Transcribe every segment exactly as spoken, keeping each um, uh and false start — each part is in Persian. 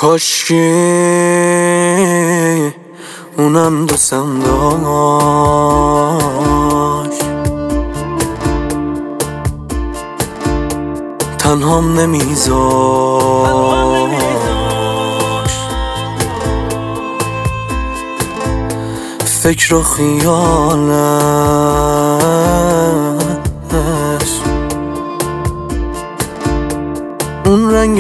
کاشکی اونم دوستم داشت، تنهام نمیذاشت، فکر و خیالش اون رنگ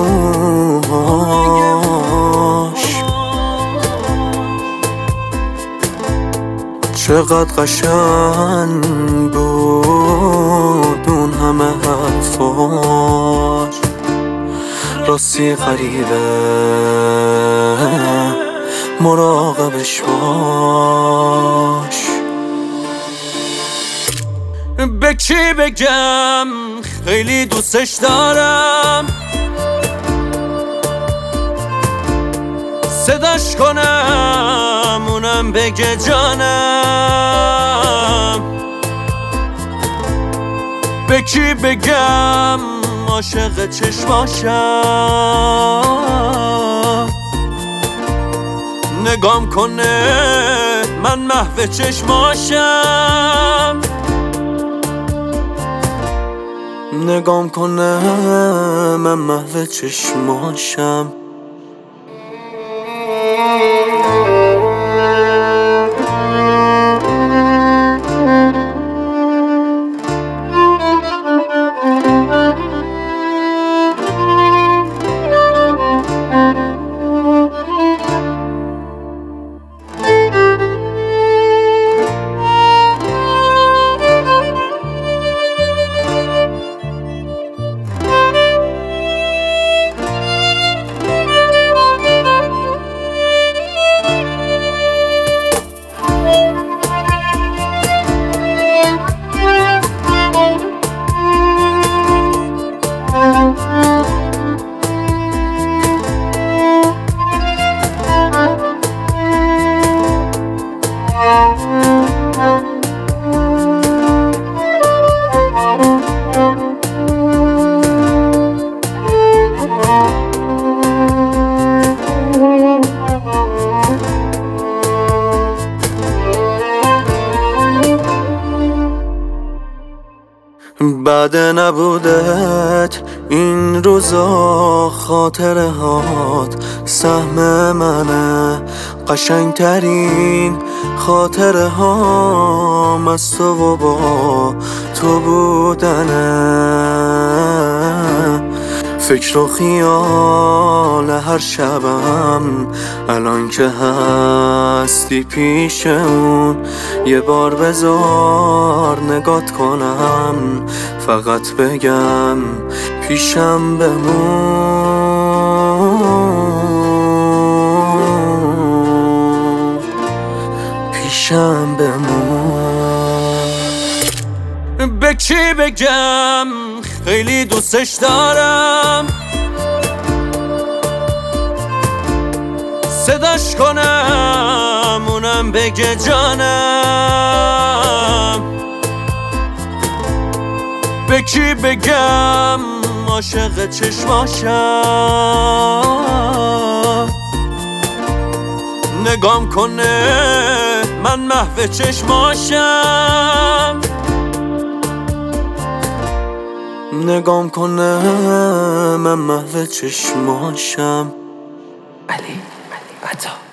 موهاش چقدر قشنگ بود، اون همه حرفاش راستی غریبه، مراقبش باش. به کی بگم خیلی دوستش دارم، صداش کنم اونم بگه جانم. به کی بگم عاشق چشماشم، نگام کنه من محو چشماشم، نگام کنه من محو چشماشم. بعد نبودت این روزا خاطره هات سهم منه، قشنگترین خاطره هام از تو و با تو بودنه. فکر و خیال هر شبم الان که هستی پیشمون، یه بار بذار نگات کنم، فقط بگم پیشم بمون، پیشم بمون. به کی بگم خیلی دوستش دارم، صداش کنم اونم بگه جانم. به کی بگم عاشق چشماشم، نگام کنه من محو چشماشم، نگام کنه من محو چشماشم. علی عطا